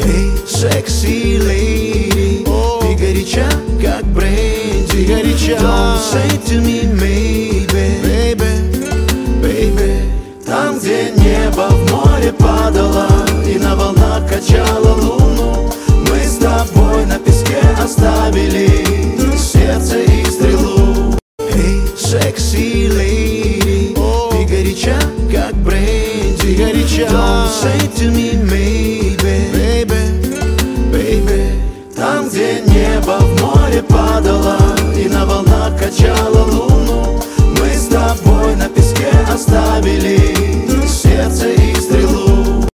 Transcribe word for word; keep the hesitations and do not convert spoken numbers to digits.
Эй, секси леди, ты горяча, как бренди, горяча. Don't say to me maybe, baby, baby. Там, где небо в море падало и на волнах качало луну, мы с тобой на песке оставили сердце и стрелу. Эй, секси леди, ты горяча, как бренди, горяча. Don't say to me maybe, baby, baby. Там, где небо в море падало и на волнах качало луну, мы с тобой на песке оставили